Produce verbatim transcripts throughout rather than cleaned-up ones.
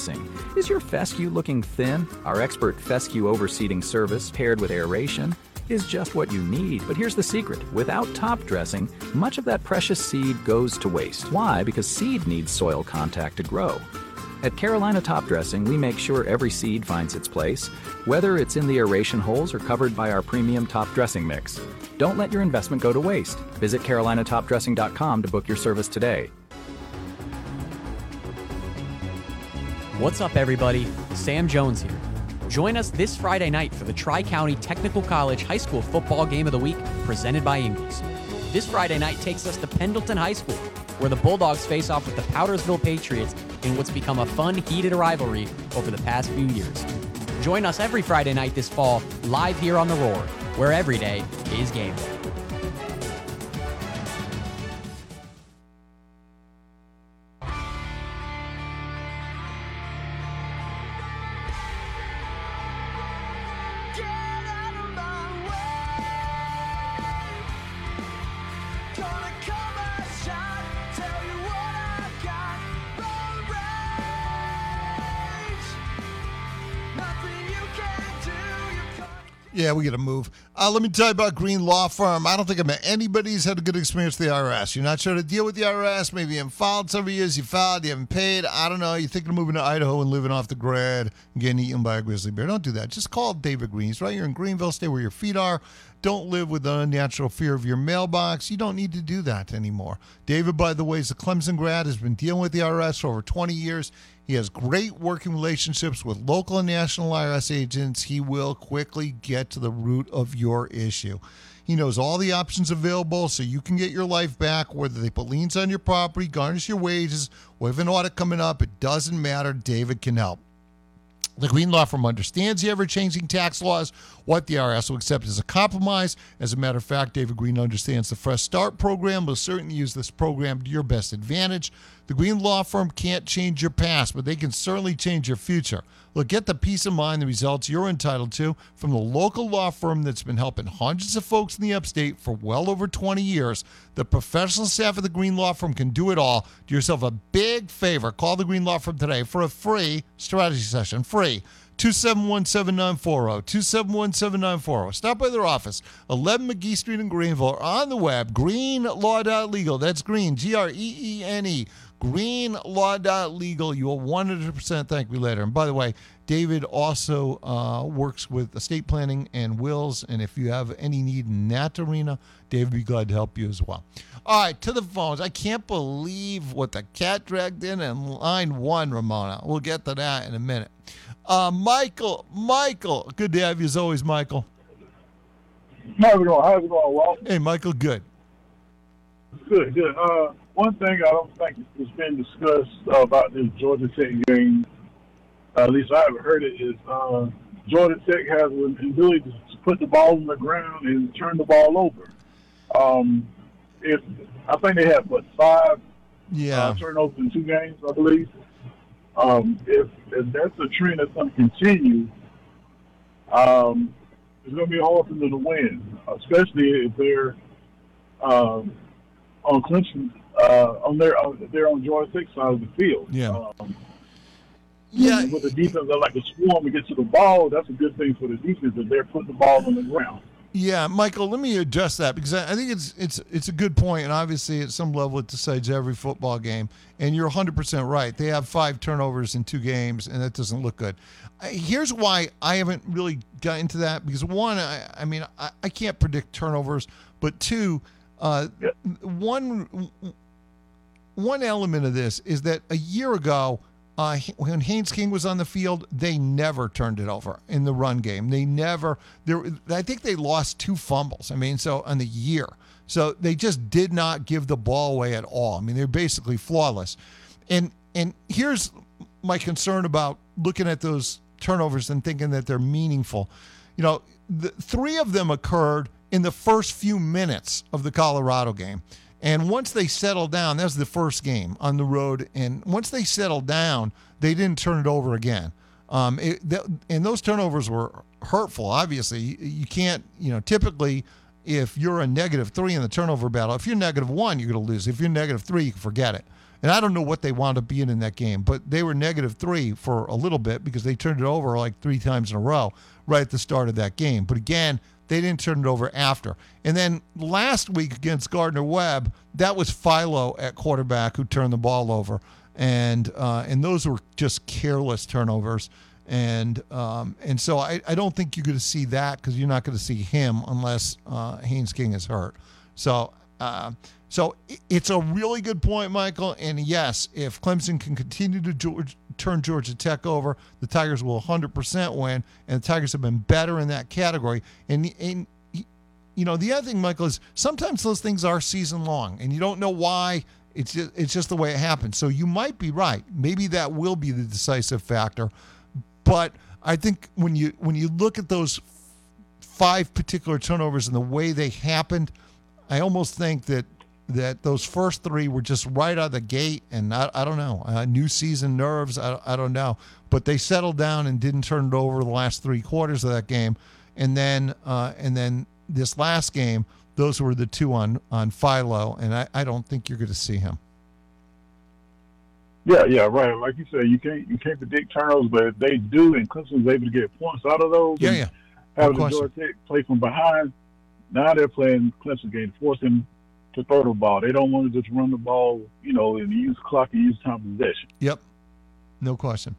dressing. Is your fescue looking thin? Our expert fescue overseeding service paired with aeration is just what you need. But here's the secret. Without top dressing, much of that precious seed goes to waste. Why? Because seed needs soil contact to grow. At Carolina Top Dressing, we make sure every seed finds its place, whether it's in the aeration holes or covered by our premium top dressing mix. Don't let your investment go to waste. Visit carolina top dressing dot com to book your service today. What's up, everybody? Sam Jones here. Join us this Friday night for the Tri-County Technical College High School Football Game of the Week, presented by Ingles. This Friday night takes us to Pendleton High School, where the Bulldogs face off with the Powdersville Patriots in what's become a fun, heated rivalry over the past few years. Join us every Friday night this fall, live here on The Roar, where every day is game day. Yeah, we got to move. Uh, let me tell you about Green Law Firm. I don't think I met anybody who's had a good experience with the I R S. You're not sure to deal with the I R S. Maybe you haven't filed several years. You filed, you haven't paid. I don't know. You're thinking of moving to Idaho and living off the grid and getting eaten by a grizzly bear. Don't do that. Just call David Green. He's right here in Greenville. Stay where your feet are. Don't live with the unnatural fear of your mailbox. You don't need to do that anymore. David, by the way, is a Clemson grad, has been dealing with the I R S for over twenty years. He has great working relationships with local and national I R S agents. He will quickly get to the root of your issue. He knows all the options available so you can get your life back, whether they put liens on your property, garnish your wages, or have an audit coming up. It doesn't matter. David can help. The Green Law Firm understands the ever-changing tax laws, what the I R S will accept as a compromise. As a matter of fact, David Green understands the Fresh Start program. Will certainly use this program to your best advantage. The Green Law Firm can't change your past, but they can certainly change your future. Look, get the peace of mind, the results you're entitled to from the local law firm that's been helping hundreds of folks in the upstate for well over twenty years. The professional staff of the Green Law Firm can do it all. Do yourself a big favor. Call the Green Law Firm today for a free strategy session. Free. two seven one, seven nine four zero, two seven one, seven nine four zero. Stop by their office, eleven McGee Street in Greenville, or on the web, green law dot legal. That's green, G R E E N E. green law dot legal. You will one hundred percent thank me later. And by the way, David also uh, works with estate planning and wills, and if you have any need in that arena, David would be glad to help you as well. All right, to the phones. I can't believe what the cat dragged in in line one, Ramona. We'll get to that in a minute. Uh, Michael, Michael, good to have you as always, Michael. How's it going? How's it going, Walt? Hey, Michael, good. Good, good. Uh, one thing I don't think has been discussed uh, about this Georgia Tech game, uh, at least I haven't heard it, is uh, Georgia Tech has an ability to put the ball on the ground and turn the ball over. Um, if I think they had, what, five yeah. uh, turnovers in two games, I believe. Um, if, if that's a trend that's going to continue, um, it's going to be hard for them to win, especially if they're um, on Clemson, uh, on their on, they're on Georgia Tech side of the field. Yeah. Um, yeah. With the defense, they're like a swarm to get to the ball. That's a good thing for the defense that they're putting the ball on the ground. Yeah, Michael, let me address that because I think it's it's it's a good point, and obviously at some level it decides every football game. And you're one hundred percent right. They have five turnovers in two games, and that doesn't look good. Here's why I haven't really got into that because, one, I, I mean, I, I can't predict turnovers, but two, uh, yeah. one one element of this is that a year ago, Uh, when Haynes King was on the field, they never turned it over in the run game. They never, there. I think they lost two fumbles. I mean, so on the year. So they just did not give the ball away at all. I mean, they're basically flawless. And and here's my concern about looking at those turnovers and thinking that they're meaningful. You know, the, three of them occurred in the first few minutes of the Colorado game. And once they settled down, that was the first game on the road. And once they settled down, they didn't turn it over again. Um, it, th- and those turnovers were hurtful, obviously. You, you can't, you know, typically if you're a negative three in the turnover battle, if you're negative one, you're going to lose. If you're negative three, you can forget it. And I don't know what they wound up being in that game, but they were negative three for a little bit because they turned it over like three times in a row right at the start of that game. But again, they didn't turn it over after. And then last week against Gardner-Webb, that was Philo at quarterback who turned the ball over. And uh, and those were just careless turnovers. And um, and so I, I don't think you're going to see that because you're not going to see him unless uh, Haynes King is hurt. So uh, so it's a really good point, Michael. And yes, if Clemson can continue to George, turn Georgia Tech over, the Tigers will one hundred percent win. And the Tigers have been better in that category. And, and you know, the other thing, Michael, is sometimes those things are season long, and you don't know why. It's just, it's just the way it happens. So you might be right. Maybe that will be the decisive factor. But I think when you when you look at those five particular turnovers and the way they happened, I almost think that that those first three were just right out of the gate. And I, I don't know, uh, new season nerves, I, I don't know. But they settled down and didn't turn it over the last three quarters of that game. And then uh, and then this last game, those were the two on, on Philo, and I, I don't think you're going to see him. Yeah, yeah, right. Like you said, you can't you can't predict turnovers, but if they do, and Clemson's able to get points out of those, yeah, yeah, having the Georgia Tech play from behind, now they're playing Clemson game, forcing to throw the ball. They don't want to just run the ball, you know, and use clock and use time possession. Yep, no question.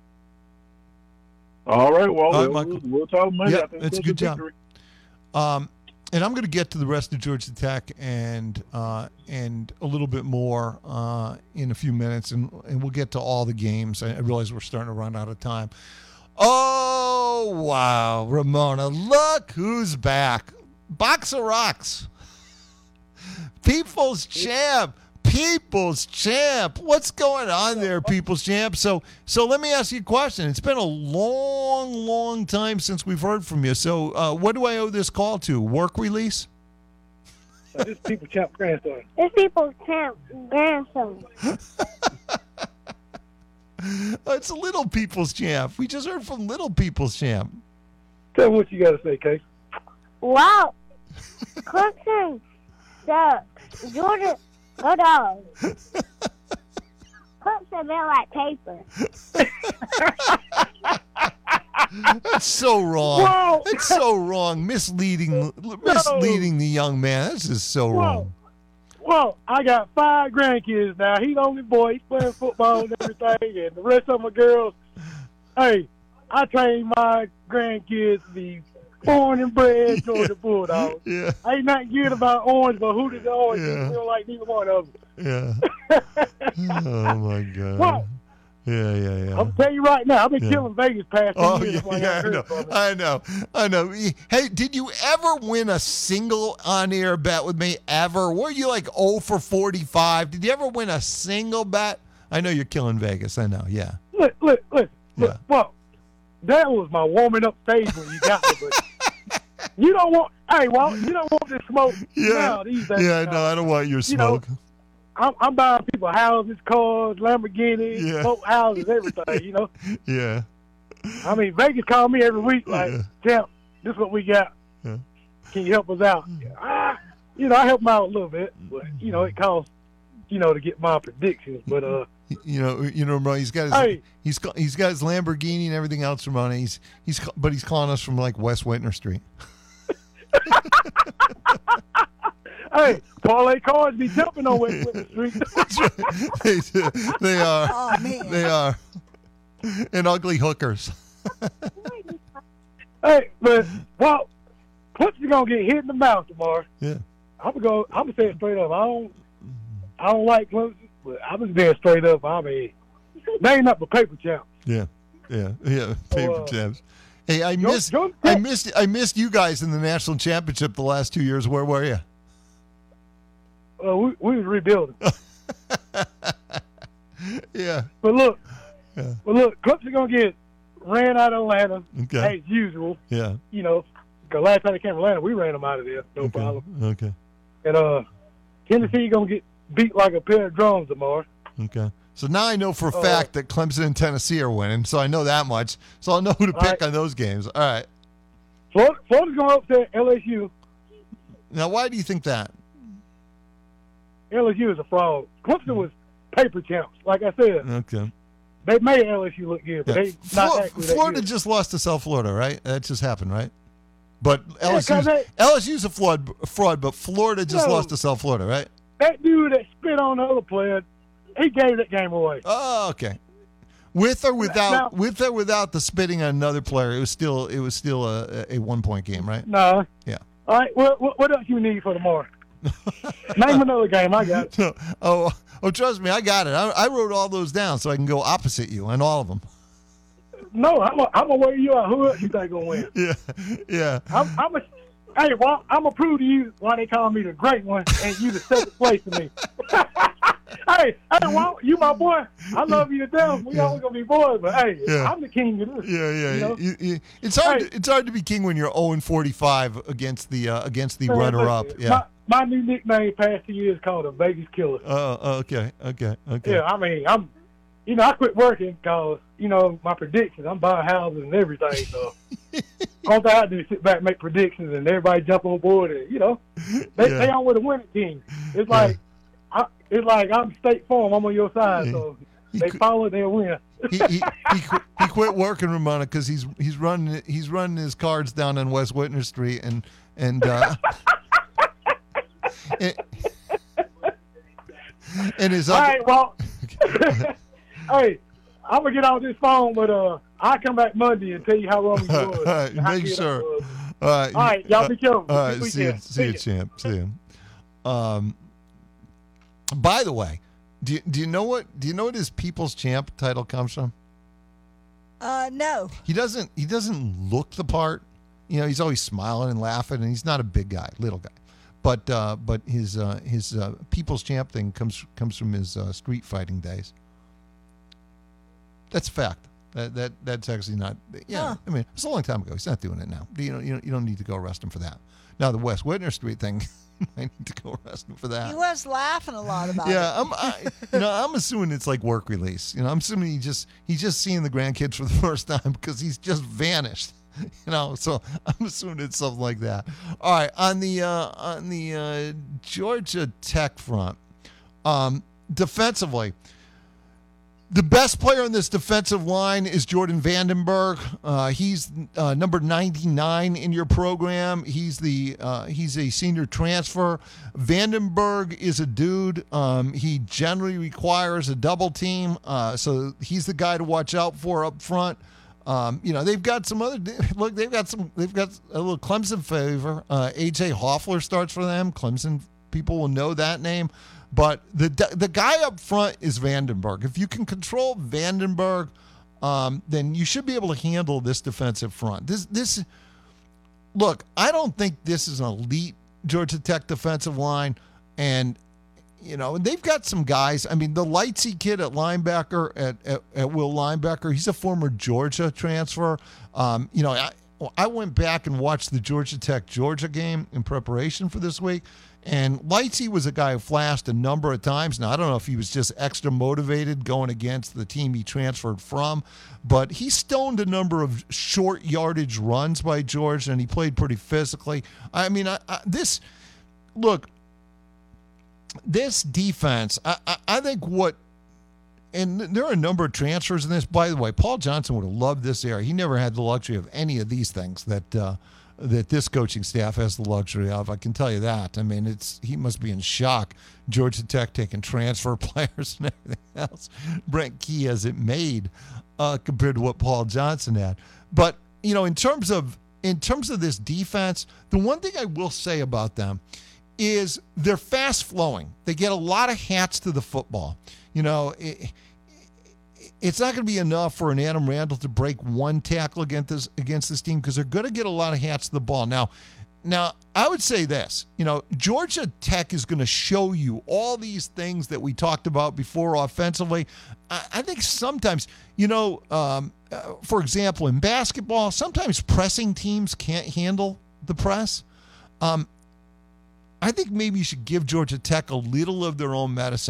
All right, well, All right, we'll, Michael. we'll talk Monday. Yep, I think that's a we'll good get job. victory. Um, and I'm going to get to the rest of Georgia Tech and uh, and a little bit more uh, in a few minutes, and, and we'll get to all the games. I realize we're starting to run out of time. Oh, wow, Ramona, look who's back. Box of Rocks. People's Champ. People's Champ. What's going on there, People's Champ? So so let me ask you a question. It's been a long, long time since we've heard from you. So uh, what do I owe this call to? Work release? Uh, this is People's Champ grandson. This People's Champ grandson. It's a Little People's Champ. We just heard from Little People's Champ. Tell me what you got to say, Case. Wow. Clemson sucks. Georgia, go dogs. Clemson smell like paper. That's so wrong. Whoa. That's so wrong. Misleading, misleading the young man. This is so Whoa. wrong. Well, I got five grandkids now. He's the only boy. He's playing football and everything, and the rest of my girls. Hey, I train my grandkids to be born and bred Georgia Bulldogs. Yeah. Ain't nothing good about orange, but who did the orange? Yeah. We don't like neither one of them. Yeah. Oh my God. Whoa. Yeah, yeah, yeah. I'm telling you right now, I've been Yeah. killing Vegas past two Oh years. yeah, while I yeah, I heard know, from it. I know, I know. Hey, did you ever win a single on-air bet with me ever? Were you like oh for forty-five? Did you ever win a single bet? I know you're killing Vegas. I know. Yeah. Look, look, look, look. Yeah. Well, that was my warming up stage when you got me, but you don't want. Hey, well, you don't want this smoke Yeah. now these days. Yeah. No, I don't want your You know, smoke. I'm, I'm buying people houses, cars, Lamborghinis, Yeah. boat houses, everything. You know, Yeah. I mean, Vegas call me every week like, Yeah. "Champ, this is what we got. Yeah. Can you help us out?" Ah, you know, I help them out a little bit, but you know, it costs, you know, to get my predictions. But uh, You know, you know, Ramon, he's got his Hey. he's ca- he's got his Lamborghini and everything else, Ramon. He's he's ca- but he's calling us from like West Whitner Street. hey, parlay cards be jumping on West Whitney Street. That's right. they, do. They are. Oh, man. They are. And ugly hookers. Hey, but well, Clemson's gonna get hit in the mouth tomorrow. Yeah. I'm gonna go. I'm gonna say it straight up. I don't. I don't like Clemson, but I'm just being straight up. I mean, name up a paper champ. Yeah. Yeah. Yeah. Paper uh, champs. Hey, I George- missed George I Tech- missed I missed you guys in the national championship the last two years. Where were you? Uh, we, we was rebuilding. Yeah. But look, Yeah. but look, Clemson gonna get ran out of Atlanta Okay. as usual. Yeah. You know, because last time they came to Atlanta, we ran them out of there, no Okay. problem. Okay. And uh, Tennessee gonna get beat like a pair of drums tomorrow. Okay. So now I know for a Uh, fact that Clemson and Tennessee are winning. So I know that much. So I'll know who to All pick right. on those games. All right. Florida, Florida's gonna upset L S U. Now, why do you think that? L S U is a fraud. Clemson was paper champs. Like I said, Okay. they made L S U look good, but Yeah. they not Flo- actually that Florida good. just lost to South Florida, right? That just happened, right? But Yeah, L S U's, 'cause they- L S U's a fraud, fraud, but Florida just No. lost to South Florida, right? That dude that spit on the other player, he gave that game away. Oh, okay. With or without, Now- with or without the spitting on another player, it was still, it was still a, a one point game, right? No. Yeah. All right. What, what, what else you need for tomorrow? Name another game. I got it. No, oh, oh, trust me, I got it. I, I wrote all those down so I can go opposite you on all of them. No, I'm gonna I'm wear you out. Who else you think gonna win? Yeah, yeah. I'm, I'm a, hey, well, I'm gonna prove to you why they call me the great one and you the second place to me. hey, hey, well, you my boy. I love you to death. We always gonna be boys, but hey, Yeah. I'm the king of this. Yeah, yeah. You know? You- you- it's hard. Hey. To, it's hard to be king when you're zero and forty-five against the uh, against the Man, runner-up. listen, Yeah. My, my new nickname past two years called the Vegas Killer. Oh, okay, okay, okay. Yeah, I mean, I'm, you know, I quit working because, you know, my predictions, I'm buying houses and everything. So, all I do is sit back and make predictions and everybody jump on board and, you know, they, Yeah. they on with the winning team. It's like, I, it's like I'm State Farm, I'm on your side. Yeah. So, He they quit- follow, they'll win. he, he, he, quit, he quit working, Ramona, because he's he's running he's running his cards down on West Whitner Street and and uh, and, and his All other, right, well, hey, I'm going to get off this phone, but uh, I'll come back Monday and tell you how wrong we all was. right, and how make good I sure. was. All right, All right, y'all be careful. All right, Good see you, weekend. see you, See ya. champ. See you. Um, by the way, do you, do you know what do you know what his People's Champ title comes from? Uh, no. He doesn't he doesn't look the part. You know, he's always smiling and laughing, and he's not a big guy, little guy. But uh, but his uh, his uh, People's Champ thing comes comes from his uh, street fighting days. That's a fact. That that that's actually not. Yeah, Huh. I mean, it's a long time ago. He's not doing it now. You know, you don't, you don't need to go arrest him for that. Now the West Whitner Street thing, I need to go arrest him for that. He was laughing a lot about Yeah, it. I'm. I, you know, I'm assuming it's like work release. You know, I'm assuming he just he's just seeing the grandkids for the first time because he's just vanished. You know, so I'm assuming it's something like that. All right, on the uh, on the uh, Georgia Tech front, um, defensively, the best player on this defensive line is Jordan Vandenberg. Uh, he's uh, number ninety-nine in your program. He's the uh, he's a senior transfer. Vandenberg is a dude. Um, he generally requires a double team, uh, so he's the guy to watch out for up front. Um, you know, they've got some other look. They've got some. They've got a little Clemson favor. Uh, A J Hoffler starts for them. Clemson people will know that name. But the the guy up front is Vandenberg. If you can control Vandenberg, um, then you should be able to handle this defensive front. This this look, I don't think this is an elite Georgia Tech defensive line, and you know they've got some guys. I mean, the Lightsey kid at linebacker at, at, at Will Linebacker, he's a former Georgia transfer. Um, you know, I I went back and watched the Georgia Tech Georgia game in preparation for this week. And Lightsey was a guy who flashed a number of times. Now, I don't know if he was just extra motivated going against the team he transferred from, but he stoned a number of short yardage runs by Georgia, and he played pretty physically. I mean, I, I, this, look, this defense, I, I, I think what, and there are a number of transfers in this. By the way, Paul Johnson would have loved this area. He never had the luxury of any of these things that uh, that this coaching staff has the luxury of. I can tell you that. I mean, it's he must be in shock. Georgia Tech taking transfer players and everything else. Brent Key has it made uh, compared to what Paul Johnson had. But you know, in terms of in terms of this defense, the one thing I will say about them is they're fast flowing. They get a lot of hats to the football. You know, it, it's not going to be enough for an Adam Randall to break one tackle against this against this team because they're going to get a lot of hats to the ball. Now, now I would say this. You know, Georgia Tech is going to show you all these things that we talked about before offensively. I, I think sometimes, you know, um, uh, for example, in basketball, sometimes pressing teams can't handle the press. Um, I think maybe you should give Georgia Tech a little of their own medicine.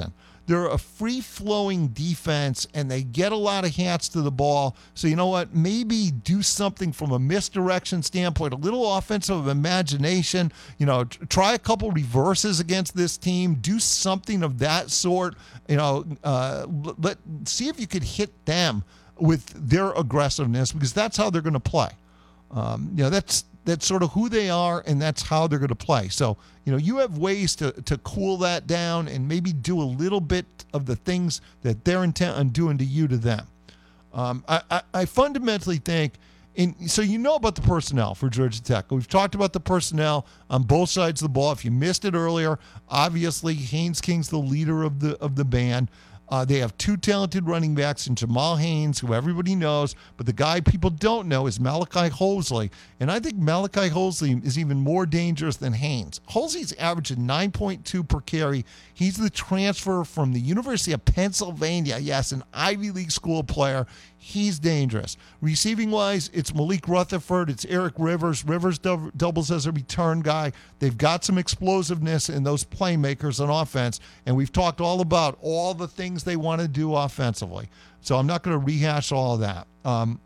they're a free-flowing defense, and they get a lot of hats to the ball. So you know what? Maybe do something from a misdirection standpoint, a little offensive imagination. You know, t- try a couple reverses against this team. Do something of that sort. You know, uh, let see if you could hit them with their aggressiveness, because that's how they're going to play. Um, you know, that's that's sort of who they are, and that's how they're going to play. So, you know, you have ways to to cool that down and maybe do a little bit of the things that they're intent on doing to you to them. Um, I, I, I fundamentally think, in, so you know about the personnel for Georgia Tech. We've talked about the personnel on both sides of the ball. If you missed it earlier, obviously Haynes King's the leader of the of the band. Uh, they have two talented running backs in Jamal Haynes, who everybody knows, but the guy people don't know is Malachi Hosley. And I think Malachi Hosley is even more dangerous than Haynes. Hosley's averaging nine point two per carry. He's the transfer from the University of Pennsylvania. Yes, an Ivy League school player. He's dangerous. Receiving-wise, it's Malik Rutherford. It's Eric Rivers. Rivers dou- doubles as a return guy. They've got some explosiveness in those playmakers on offense, and we've talked all about all the things they want to do offensively. So I'm not going to rehash all of that. Um,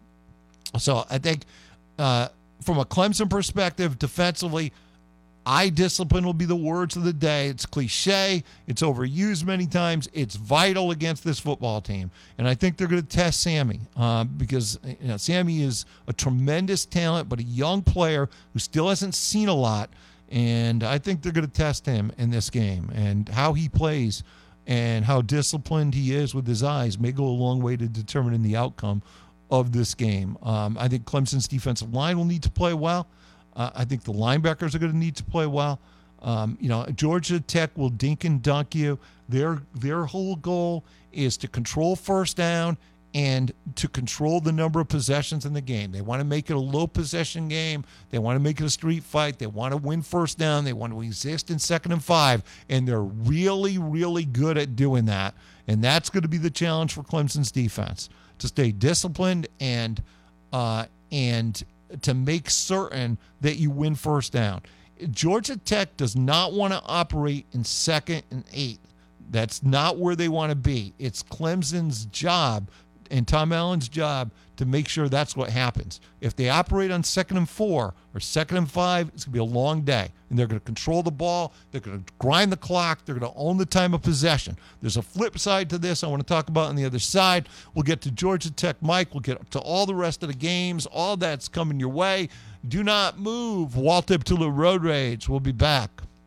so I think uh, from a Clemson perspective, defensively, eye discipline will be the words of the day. It's cliche. It's overused many times. It's vital against this football team. And I think they're going to test Sammy uh, because you know, Sammy is a tremendous talent, but a young player who still hasn't seen a lot. And I think they're going to test him in this game. And how he plays and how disciplined he is with his eyes may go a long way to determining the outcome of this game. Um, I think Clemson's defensive line will need to play well. Uh, I think the linebackers are going to need to play well. Um, you know, Georgia Tech will dink and dunk you. Their their whole goal is to control first down and to control the number of possessions in the game. They want to make it a low possession game. They want to make it a street fight. They want to win first down. They want to exist in second and five. And they're really, really good at doing that. And that's going to be the challenge for Clemson's defense, to stay disciplined and uh, and to make certain that you win first down. Georgia Tech does not want to operate in second and eight. That's not where they want to be. It's Clemson's job and Tom Allen's job to make sure that's what happens. If they operate on second and four or second and five, it's going to be a long day. And they're going to control the ball. They're going to grind the clock. They're going to own the time of possession. There's a flip side to this I want to talk about on the other side. We'll get to Georgia Tech, Mike. We'll get to all the rest of the games. All that's coming your way. Do not move. Walt Iptula Road Rage. We'll be back.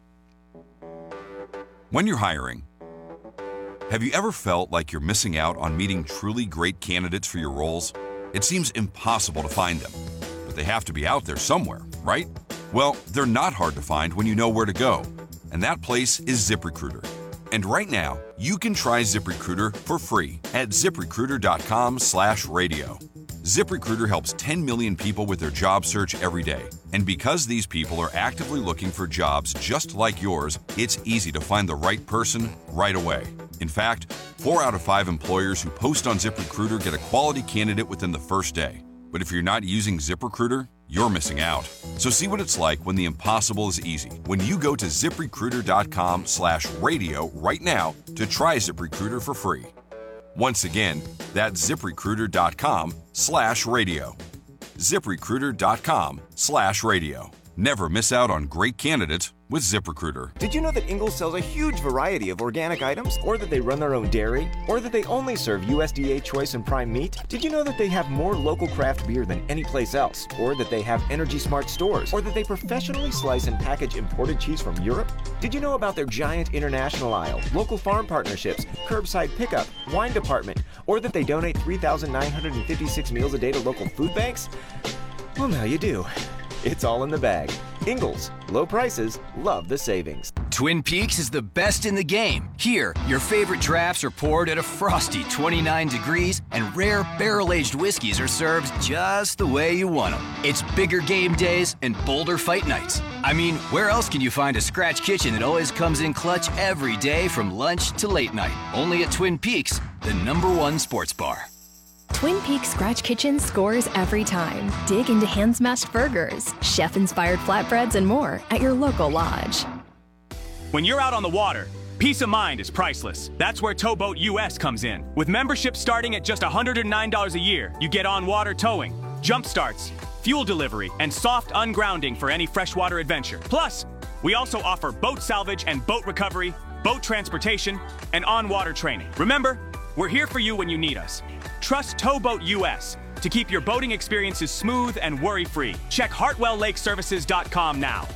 When you're hiring, have you ever felt like you're missing out on meeting truly great candidates for your roles? It seems impossible to find them, but they have to be out there somewhere, right? Well, they're not hard to find when you know where to go, and that place is ZipRecruiter. And right now, you can try ZipRecruiter for free at ZipRecruiter.com slash radio. ZipRecruiter helps ten million people with their job search every day. And because these people are actively looking for jobs just like yours, it's easy to find the right person right away. In fact, four out of five employers who post on ZipRecruiter get a quality candidate within the first day. But if you're not using ZipRecruiter, you're missing out. So see what it's like when the impossible is easy. When you go to ZipRecruiter.com slash radio right now to try ZipRecruiter for free. Once again, that's ZipRecruiter.com slash radio. ZipRecruiter.com slash radio. Never miss out on great candidates with ZipRecruiter. Did you know that Ingles sells a huge variety of organic items? Or that they run their own dairy? Or that they only serve U S D A choice and prime meat? Did you know that they have more local craft beer than any place else? Or that they have Energy Smart stores? Or that they professionally slice and package imported cheese from Europe? Did you know about their giant international aisle, local farm partnerships, curbside pickup, wine department? Or that they donate three thousand nine hundred fifty-six meals a day to local food banks? Well, now you do. It's all in the bag. Ingles, low prices, love the savings. Twin Peaks is the best in the game. Here, your favorite drafts are poured at a frosty twenty-nine degrees, and rare barrel-aged whiskeys are served just the way you want them. It's bigger game days and bolder fight nights. I mean, where else can you find a scratch kitchen that always comes in clutch every day from lunch to late night? Only at Twin Peaks, the number one sports bar. Twin Peaks Scratch Kitchen scores every time. Dig into hand-smashed burgers, chef-inspired flatbreads, and more at your local lodge. When you're out on the water, Peace of mind is priceless. That's where Towboat U S comes in. With membership starting at just one hundred nine dollars a year, you get on-water towing, jump starts, fuel delivery, and soft ungrounding for any freshwater adventure. Plus, we also offer boat salvage and boat recovery, boat transportation, and on-water training. Remember, we're here for you when you need us. Trust Towboat U S to keep your boating experiences smooth and worry-free. Check hartwell lake services dot com now.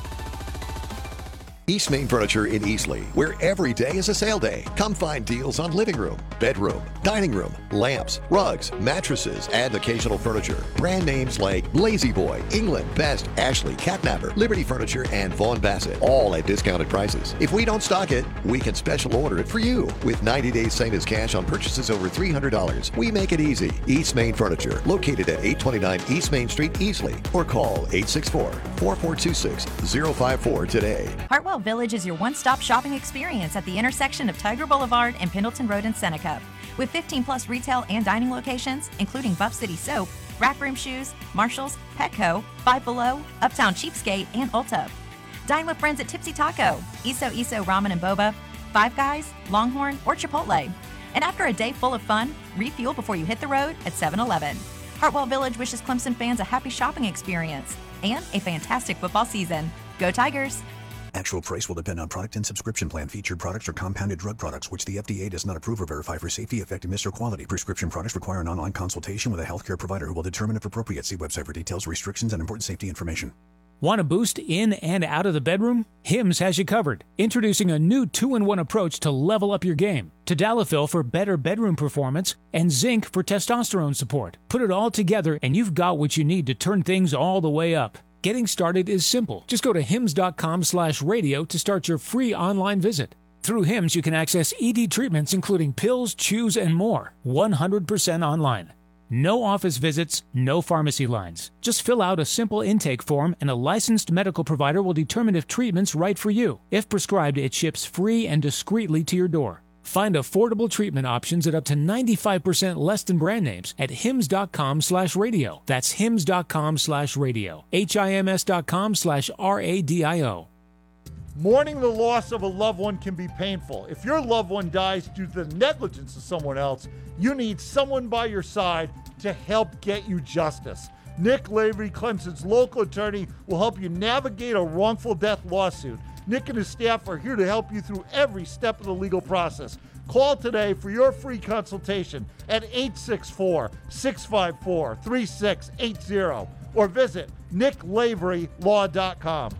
East Main Furniture in Eastleigh, where every day is a sale day. Come find deals on living room, bedroom, dining room, lamps, rugs, mattresses, and occasional furniture. Brand names like Lazy Boy, England, Best, Ashley, Catnapper, Liberty Furniture, and Vaughn Bassett, all at discounted prices. If we don't stock it, we can special order it for you. With ninety days same as cash on purchases over three hundred dollars. We make it easy. East Main Furniture, located at eight twenty-nine East Main Street, Eastleigh, or call eight six four, four four two six, zero five four today. Hartwell Village is your one-stop shopping experience at the intersection of Tiger Boulevard and Pendleton Road in Seneca. With fifteen plus retail and dining locations, including Buff City Soap, Rack Room Shoes, Marshalls, Petco, Five Below, Uptown Cheapskate, and Ulta. Dine with friends at Tipsy Taco, Iso Iso Ramen and Boba, Five Guys, Longhorn, or Chipotle. And after a day full of fun, refuel before you hit the road at seven eleven. Hartwell Village wishes Clemson fans a happy shopping experience and a fantastic football season. Go Tigers! Actual price will depend on product and subscription plan. Featured products are compounded drug products, which the F D A does not approve or verify for safety, effectiveness, or quality. Prescription products require an online consultation with a healthcare provider who will determine if appropriate. See website for details, restrictions, and important safety information. Want a boost in and out of the bedroom? Hims has you covered. Introducing a new two in one approach to level up your game. Tadalafil for better bedroom performance and zinc for testosterone support. Put it all together and you've got what you need to turn things all the way up. Getting started is simple. Just go to hims.com slash radio to start your free online visit. Through Hims, you can access E D treatments including pills, chews, and more. one hundred percent online. No office visits, no pharmacy lines. Just fill out a simple intake form and a licensed medical provider will determine if treatment's right for you. If prescribed, it ships free and discreetly to your door. Find affordable treatment options at up to ninety-five percent less than brand names at hims.com slash radio. That's hims.com slash radio. H-I-M-S.com slash R-A-D-I-O. Mourning the loss of a loved one can be painful. If your loved one dies due to the negligence of someone else, you need someone by your side to help get you justice. Nick Lavery, Clemson's local attorney, will help you navigate a wrongful death lawsuit. Nick and his staff are here to help you through every step of the legal process. Call today for your free consultation at eight six four, six five four, three six eight zero or visit nick lavery law dot com.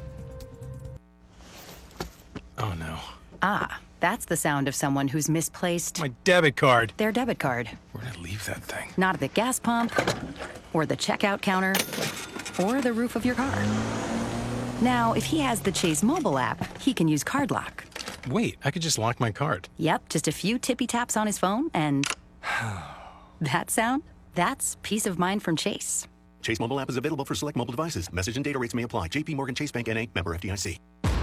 Oh, no. Ah, that's the sound of someone who's misplaced My debit card. their debit card. Where'd I leave that thing? Not at the gas pump, or the checkout counter, or the roof of your car. Now, if he has the Chase mobile app, he can use Card Lock. Wait, I could just lock my card. Yep, just a few tippy taps on his phone, and that sound? That's peace of mind from Chase. Chase mobile app is available for select mobile devices. Message and data rates may apply. J P Morgan Chase Bank N A, member F D I C.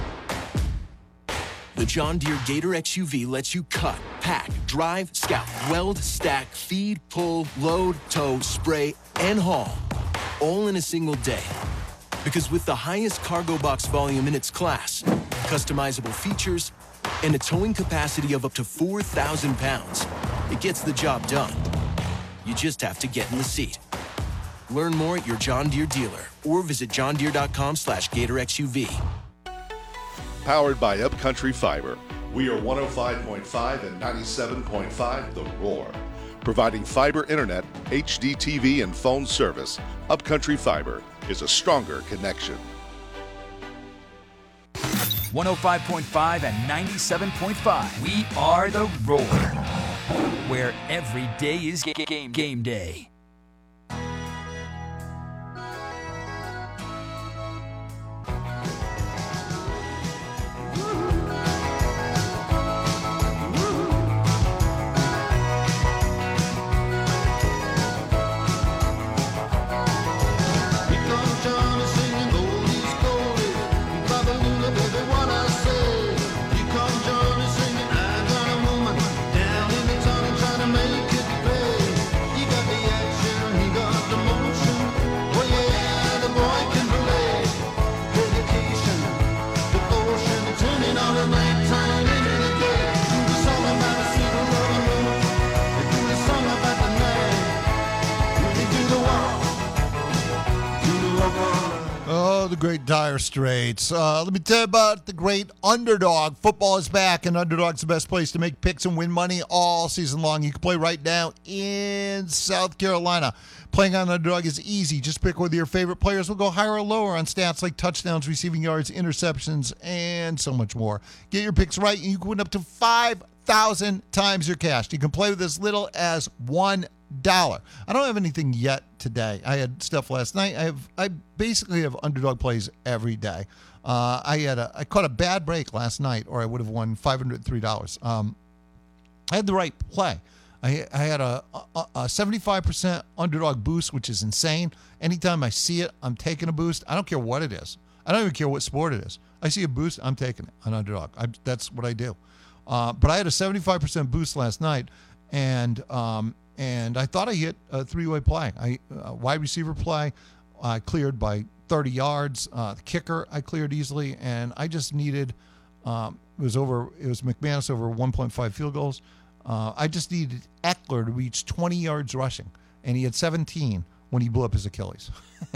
The John Deere Gator X U V lets you cut, pack, drive, scout, weld, stack, feed, pull, load, tow, spray, and haul, all in a single day. Because with the highest cargo box volume in its class, customizable features, and a towing capacity of up to four thousand pounds, it gets the job done. You just have to get in the seat. Learn more at your John Deere dealer or visit john deere dot com slash gator X U V. Powered by Upcountry Fiber. We are one oh five point five and ninety-seven point five The Roar. Providing fiber internet, H D T V, and phone service, Upcountry Fiber is a stronger connection. one oh five point five and ninety-seven point five. We are The Roar, where every day is game, game day. Down in the tunnel trying to make it pay. You got the action. Oh, the great Dire Straits. Uh, let me tell you about the great Underdog. Football is back, and Underdog's the best place to make picks and win money all season long. You can play right now in South Carolina. Playing on Underdog is easy. Just pick whether your favorite players will go higher or lower on stats like touchdowns, receiving yards, interceptions, and so much more. Get your picks right, and you can win up to five thousand times your cash. You can play with as little as one dollar. I don't have anything yet today. I had stuff last night. I have. I basically have Underdog plays every day. Uh, I had a. I caught a bad break last night, or I would have won five hundred three dollars. Um, I had the right play. I, I had a, a, a seventy-five percent Underdog boost, which is insane. Anytime I see it, I'm taking a boost. I don't care what it is. I don't even care what sport it is. I see a boost, I'm taking it on Underdog. I, that's what I do. Uh, but I had a seventy-five percent boost last night, and um, and I thought I hit a three-way play. I uh, wide receiver play, I cleared by thirty yards. Uh, the kicker I cleared easily, and I just needed. Um, it was over. It was McManus over one point five field goals. Uh, I just needed Eckler to reach twenty yards rushing, and he had seventeen when he blew up his Achilles.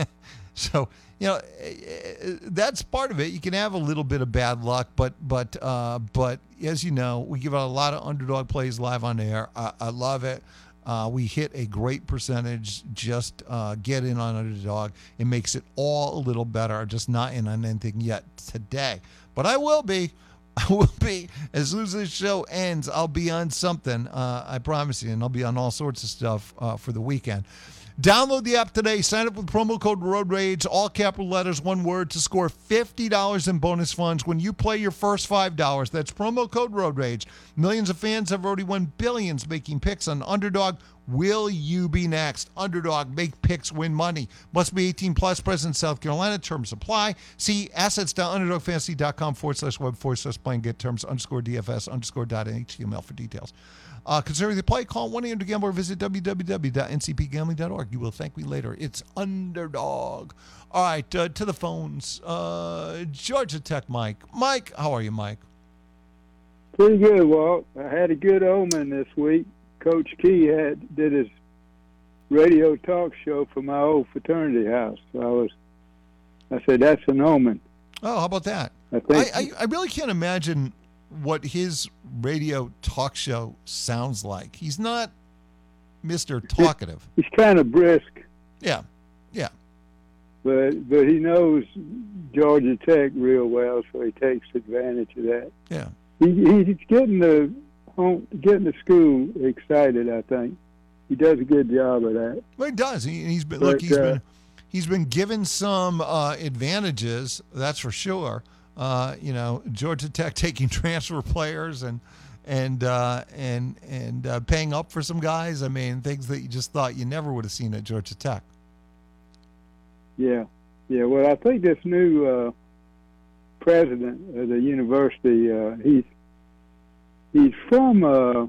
So, you know, that's part of it. You can have a little bit of bad luck, but but uh, but as you know, we give out a lot of Underdog plays live on air. I, I love it. Uh, we hit a great percentage. Just uh, get in on Underdog. It makes it all a little better. I'm just not in on anything yet today, but I will be. I will be. As soon as this show ends, I'll be on something. Uh, I promise you, and I'll be on all sorts of stuff uh, for the weekend. Download the app today. Sign up with promo code Road Rage, all capital letters, one word, to score fifty dollars in bonus funds when you play your first five dollars. That's promo code Road Rage. Millions of fans have already won billions making picks on Underdog. Will you be next? Underdog, make picks, win money. Must be eighteen plus, present in South Carolina. Terms apply. See assets.underdogfantasy.com forward slash web forward slash play and get terms underscore DFS underscore dot H T M L for details. Uh, considering the play, call one eight hundred gambler or visit w w w dot n c p gambling dot org. You will thank me later. It's Underdog. All right, uh, to the phones. Uh, Georgia Tech Mike. Mike, how are you, Mike? Pretty good, Walt. I had a good omen this week. Coach Key had did his radio talk show for my old fraternity house. So I was, I said, that's an omen. Oh, how about that? I think I, I, I really can't imagine what his radio talk show sounds like. He's not Mister Talkative. He's kind of brisk. Yeah, yeah. But but he knows Georgia Tech real well, so he takes advantage of that. Yeah. He, he's getting the home, getting the school excited. I think he does a good job of that. Well, he does. He, he's been But, look. He's uh, been he's been given some uh, advantages. That's for sure. Uh, you know, Georgia Tech taking transfer players and and uh, and and uh, paying up for some guys. I mean, things that you just thought you never would have seen at Georgia Tech. Yeah, yeah. Well, I think this new uh, president of the university, uh, he's he's from uh,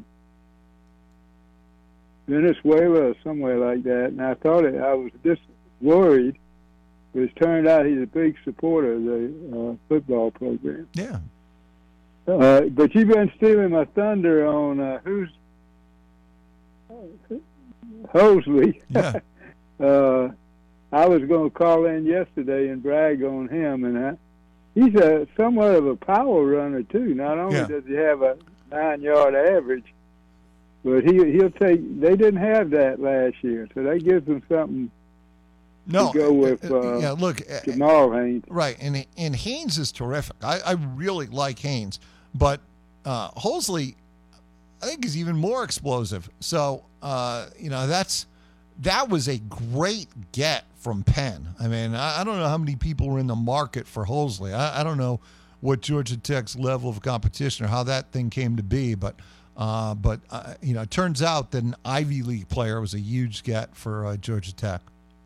Venezuela or somewhere like that, and I thought it, I was just worried. But it turned out he's a big supporter of the uh, football program. Yeah. Uh, but you've been stealing my thunder on uh, who's Hosley. Yeah. uh, I was going to call in yesterday and brag on him, and I, he's a somewhat of a power runner too. Not only Yeah. does he have a nine-yard average, but he he'll take. They didn't have that last year, so that gives them something. No, to go with uh, uh, yeah. Look, uh, Jamal Haynes. right, and and Haynes is terrific. I, I really like Haynes, but uh, Hosley, I think, is even more explosive. So uh, you know that's that was a great get from Penn. I mean, I, I don't know how many people were in the market for Hosley. I, I don't know what Georgia Tech's level of competition or how that thing came to be, but uh, but uh, you know, it turns out that an Ivy League player was a huge get for uh, Georgia Tech.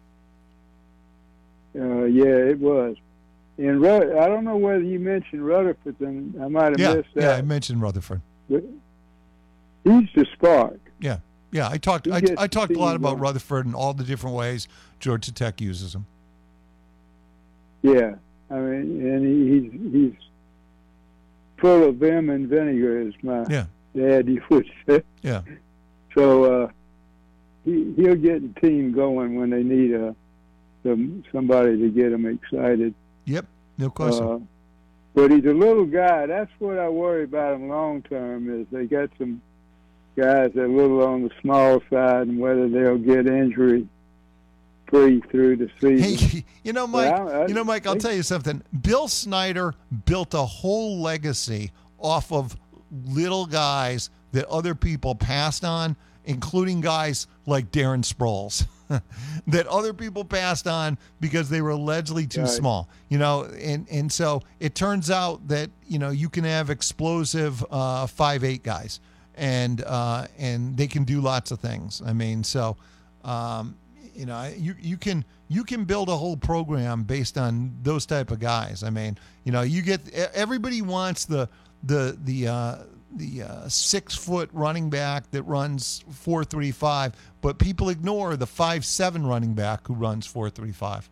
Uh, yeah, it was. And Ru- I don't know whether you mentioned Rutherford, and I might have Yeah, missed that. yeah, I mentioned Rutherford. But he's the spark. Yeah, yeah. I talked. He I, gets I talked the a lot team about going. Rutherford and all the different ways Georgia Tech uses him. Yeah, I mean, and he, he's he's full of vim and vinegar, as my Yeah. dad would say. Yeah. So uh, he he'll get the team going when they need a some somebody to get him excited. Yep, no question. Uh, but he's a little guy. That's what I worry about him long term. Is they got some guys that are a little on the small side, and whether they'll get injury free through the season. Hey, you know, Mike. Well, I- you know, Mike. I'll I- tell you something. Bill Snyder built a whole legacy off of little guys that other people passed on, including guys like Darren Sproles, that other people passed on because they were allegedly too Right. small. You know, and and so it turns out that you know you can have explosive uh, five eight guys, and uh, and they can do lots of things. I mean, so. Um, You know, you you can you can build a whole program based on those type of guys. I mean, you know, you get everybody wants the the the uh, the uh, six foot running back that runs four three five, but people ignore the five seven running back who runs four three five.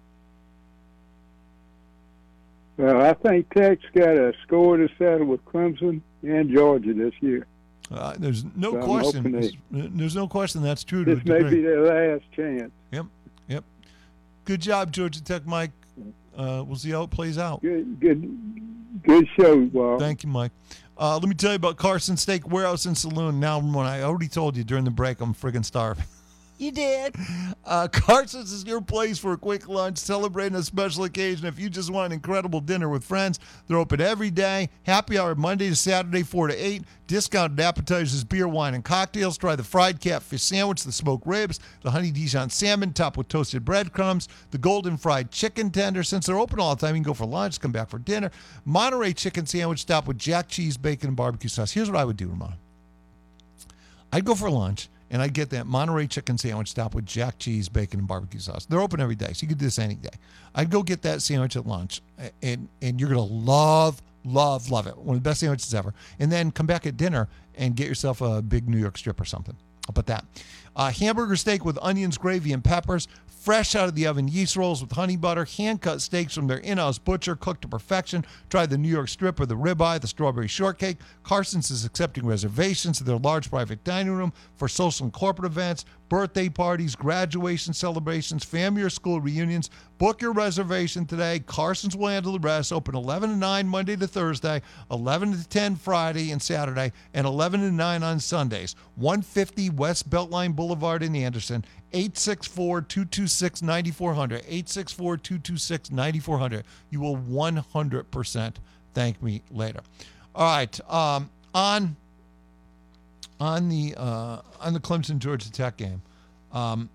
Well, I think Tech's got a score to settle with Clemson and Georgia this year. Uh, there's no So I'm question. hoping There's, they- there's no question that's true. To a This may degree. be their last chance. Yep, yep. Good job, Georgia Tech, Mike. Uh, we'll see how it plays out. Good, good, good show, Walt. Thank you, Mike. Uh, let me tell you about Carson Steak Warehouse and Saloon. Now, when I already told you during the break, I'm friggin' starving. You did. Uh, Carson's is your place for a quick lunch, celebrating a special occasion. If you just want an incredible dinner with friends, they're open every day. Happy hour Monday to Saturday, four to eight. Discounted appetizers, beer, wine, and cocktails. Try the fried catfish sandwich, the smoked ribs, the honey Dijon salmon topped with toasted breadcrumbs, the golden fried chicken tender. Since they're open all the time, you can go for lunch, come back for dinner. Monterey chicken sandwich topped with jack cheese, bacon, and barbecue sauce. Here's what I would do, Ramon. I'd go for lunch. And I get that Monterey chicken sandwich topped with jack cheese, bacon, and barbecue sauce. They're open every day, so you can do this any day. I'd go get that sandwich at lunch, and and you're going to love, love, love it. One of the best sandwiches ever. And then come back at dinner and get yourself a big New York strip or something. How about that? Uh, hamburger steak with onions, gravy, and peppers. Fresh out of the oven yeast rolls with honey butter. Hand-cut steaks from their in-house butcher, cooked to perfection. Try the New York strip or the ribeye, the strawberry shortcake. Carson's is accepting reservations to their large private dining room for social and corporate events, birthday parties, graduation celebrations, family or school reunions. Book your reservation today. Carson's will handle the rest. Open eleven to nine Monday to Thursday, eleven to ten Friday and Saturday, and eleven to nine on Sundays. one fifty West Beltline Boulevard in Anderson. eight six four, two two six, nine four zero zero. eight six four, two two six, nine four zero zero. You will one hundred percent thank me later. All right. Um, on on the uh, on the Clemson Georgia Tech game, um,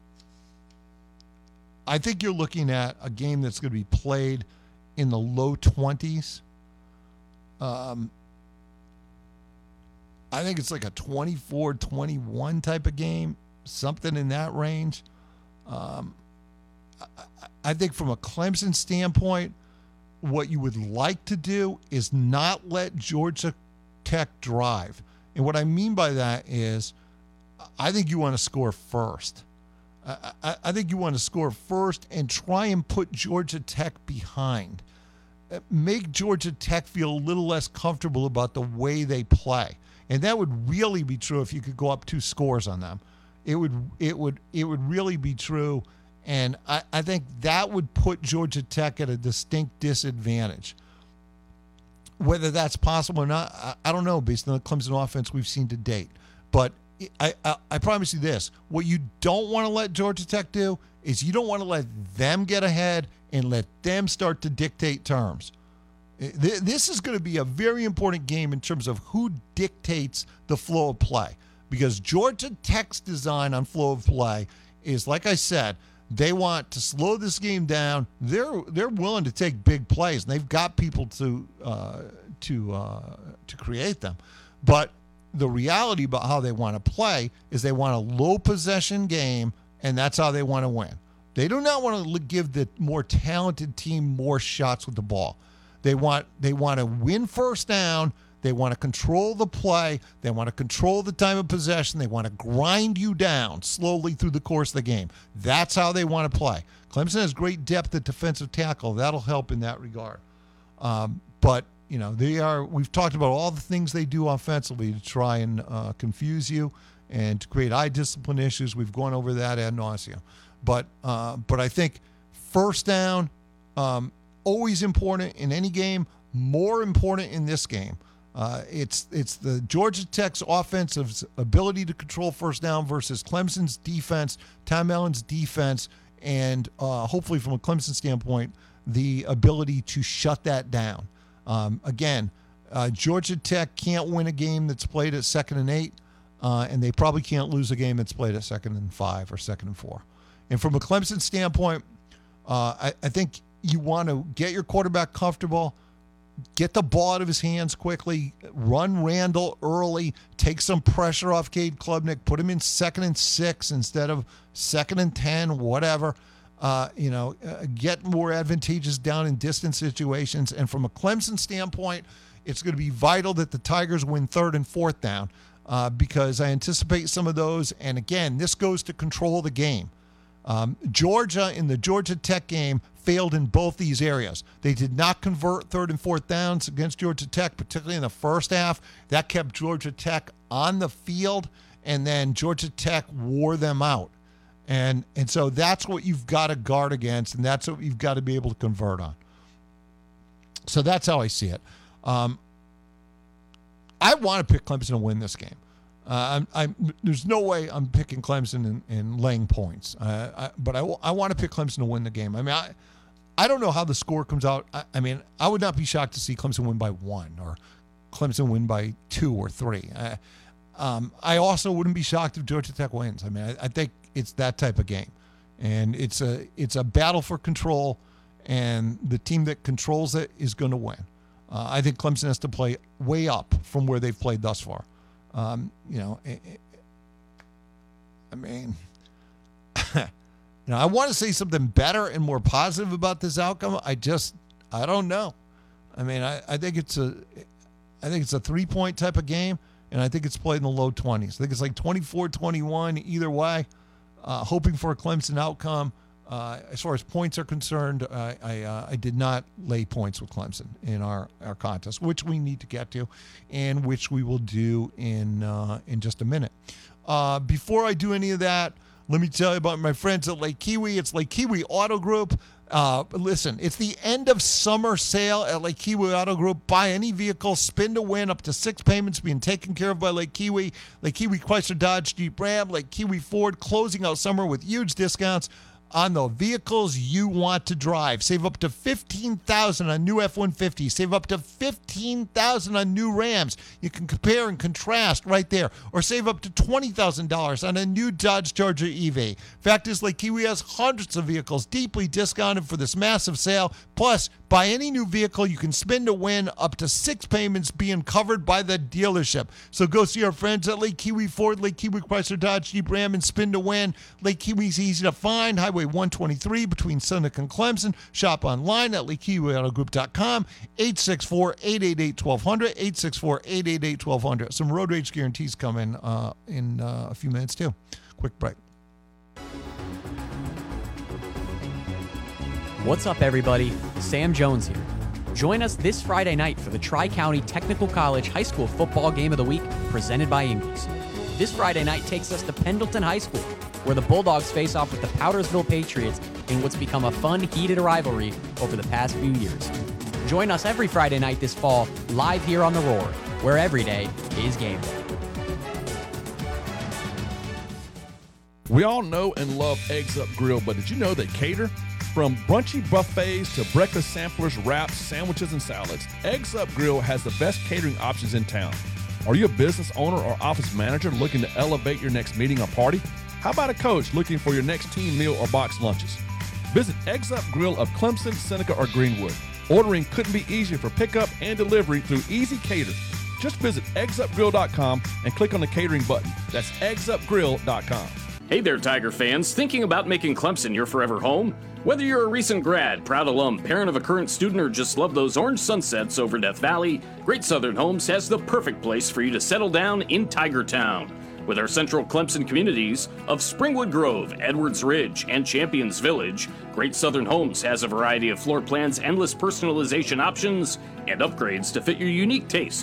I think you're looking at a game that's going to be played in the low twenties. Um, I think it's like a twenty-four twenty-one type of game, something in that range. Um, I, I think from a Clemson standpoint, what you would like to do is not let Georgia Tech drive. And what I mean by that is I think you want to score first. I, I, I think you want to score first and try and put Georgia Tech behind. Make Georgia Tech feel a little less comfortable about the way they play. And that would really be true if you could go up two scores on them. It would it would it would really be true. And I, I think that would put Georgia Tech at a distinct disadvantage. Whether that's possible or not, I, I don't know based on the Clemson offense we've seen to date. But I, I, I promise you this. What you don't want to let Georgia Tech do is you don't want to let them get ahead and let them start to dictate terms. This is going to be a very important game in terms of who dictates the flow of play. Because Georgia Tech's design on flow of play is, like I said, they want to slow this game down. They're they're willing to take big plays, and they've got people to uh, to uh, to create them. But the reality about how they want to play is they want a low possession game, and that's how they want to win. They do not want to give the more talented team more shots with the ball. They want they want to win first down. They want to control the play. They want to control the time of possession. They want to grind you down slowly through the course of the game. That's how they want to play. Clemson has great depth at defensive tackle. That'll help in that regard. Um, but, you know, they are. We've talked about all the things they do offensively to try and uh, confuse you and to create eye discipline issues. We've gone over that ad nauseum. But, uh, but I think First down, um, always important in any game, more important in this game. Uh, it's it's the Georgia Tech's offensive ability to control first down versus Clemson's defense, Tom Allen's defense, and uh, hopefully from a Clemson standpoint, the ability to shut that down. Um, again, uh, Georgia Tech can't win a game that's played at second and eight, uh, and they probably can't lose a game that's played at second and five or second and four. And from a Clemson standpoint, uh, I, I think you want to get your quarterback comfortable, get the ball out of his hands quickly, run Randall early, take some pressure off Cade Klubnik, put him in second and six instead of second and ten, whatever. Uh, you know, uh, get more advantageous down in distance situations. And from a Clemson standpoint, it's going to be vital that the Tigers win third and fourth down uh, because I anticipate some of those. And again, this goes to control the game. Um, Georgia in the Georgia Tech game failed in both these areas. They did not convert third and fourth downs against Georgia Tech, particularly in the first half. That kept Georgia Tech on the field, and then Georgia Tech wore them out. And and so that's what you've got to guard against, and that's what you've got to be able to convert on. So that's how I see it. Um, I want to pick Clemson to win this game. Uh, I'm, I'm, there's no way I'm picking Clemson and, and laying points, uh, I, but I, I want to pick Clemson to win the game. I mean, I, I don't know how the score comes out. I, I mean, I would not be shocked to see Clemson win by one or Clemson win by two or three. I, um, I also wouldn't be shocked if Georgia Tech wins. I mean, I, I think it's that type of game, and it's a it's a battle for control, and the team that controls it is going to win. Uh, I think Clemson has to play way up from where they've played thus far. Um, you know, it, it, I mean, you know, I want to say something better and more positive about this outcome. I just, I don't know. I mean, I, I think it's a, I think it's a three point type of game, and I think it's played in the low twenties. I think it's like twenty-four twenty-one either way, uh, hoping for a Clemson outcome. Uh, as far as points are concerned, I I, uh, I did not lay points with Clemson in our, our contest, which we need to get to, and which we will do in uh, in just a minute. Uh, before I do any of that, let me tell you about my friends at Lake Kiwi. It's Lake Kiwi Auto Group. Uh, listen, it's the end of summer sale at Lake Kiwi Auto Group. Buy any vehicle, spin to win, up to six payments being taken care of by Lake Kiwi. Lake Kiwi Chrysler Dodge Jeep Ram, Lake Kiwi Ford, closing out summer with huge discounts on the vehicles you want to drive. Save up to fifteen thousand dollars on new F one fifty. Save up to fifteen thousand dollars on new Rams. You can compare and contrast right there. Or save up to twenty thousand dollars on a new Dodge Charger E V. Fact is, Lake Kiwi has hundreds of vehicles deeply discounted for this massive sale. Plus, buy any new vehicle, you can spin to win, up to six payments being covered by the dealership. So go see our friends at Lake Kiwi Ford, Lake Kiwi Chrysler Dodge Jeep Ram, and spin to win. Lake Kiwi's easy to find. Highway one twenty-three between Seneca and Clemson. Shop online at lake kiwi auto group dot com. eight six four, eight eight eight, one two zero zero. eight six four, eight eight eight, one two zero zero. Some road rage guarantees coming uh, in uh, a few minutes, too. Quick break. What's up, everybody? Sam Jones here. Join us this Friday night for the Tri-County Technical College High School Football Game of the Week, presented by Ingles. This Friday night takes us to Pendleton High School, where the Bulldogs face off with the Powdersville Patriots in what's become a fun, heated rivalry over the past few years. Join us every Friday night this fall, live here on The Roar, where every day is game day. We all know and love Eggs Up Grill, but did you know they cater? From brunchy buffets to breakfast samplers, wraps, sandwiches, and salads, Eggs Up Grill has the best catering options in town. Are you a business owner or office manager looking to elevate your next meeting or party? How about a coach looking for your next team meal or box lunches? Visit Eggs Up Grill of Clemson, Seneca, or Greenwood. Ordering couldn't be easier for pickup and delivery through Easy Cater. Just visit eggs up grill dot com and click on the catering button. That's eggs up grill dot com. Hey there, Tiger fans. Thinking about making Clemson your forever home? Whether you're a recent grad, proud alum, parent of a current student, or just love those orange sunsets over Death Valley, Great Southern Homes has the perfect place for you to settle down in Tiger Town. With our central Clemson communities of Springwood Grove, Edwards Ridge, and Champions Village, Great Southern Homes has a variety of floor plans, endless personalization options, and upgrades to fit your unique taste.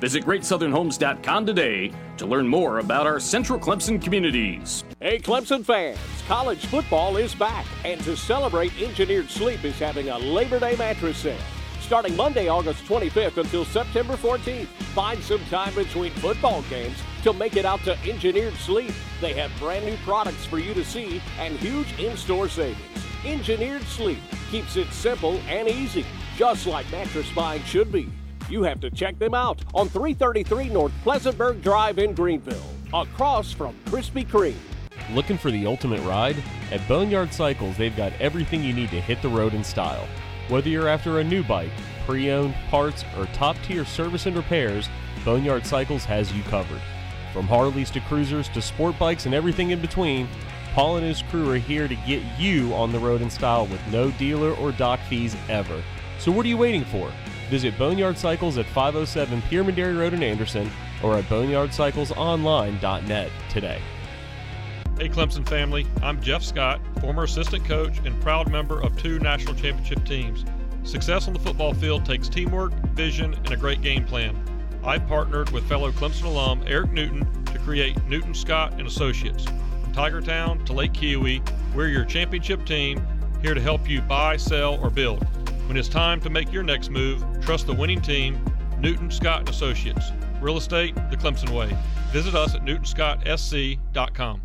Visit great southern homes dot com today to learn more about our Central Clemson communities. Hey, Clemson fans, college football is back, and to celebrate, Engineered Sleep is having a Labor Day mattress sale. Starting Monday, August twenty-fifth until September fourteenth. Find some time between football games to make it out to Engineered Sleep. They have brand new products for you to see and huge in-store savings. Engineered Sleep keeps it simple and easy, just like mattress buying should be. You have to check them out on three thirty-three North Pleasantburg Drive in Greenville, across from Krispy Kreme. Looking for the ultimate ride? At Boneyard Cycles, they've got everything you need to hit the road in style. Whether you're after a new bike, pre-owned, parts, or top-tier service and repairs, Boneyard Cycles has you covered. From Harleys to cruisers to sport bikes and everything in between, Paul and his crew are here to get you on the road in style with no dealer or dock fees ever. So what are you waiting for? Visit Boneyard Cycles at five oh seven Pierre-Mandary Road in Anderson or at boneyard cycles online dot net today. Hey Clemson family, I'm Jeff Scott, former assistant coach and proud member of two national championship teams. Success on the football field takes teamwork, vision, and a great game plan. I partnered with fellow Clemson alum Eric Newton to create Newton Scott and Associates. From Tigertown to Lake Kiowee, we're your championship team, here to help you buy, sell, or build. When it's time to make your next move, trust the winning team, Newton Scott and Associates. Real estate the Clemson way. Visit us at newton scott s c dot com.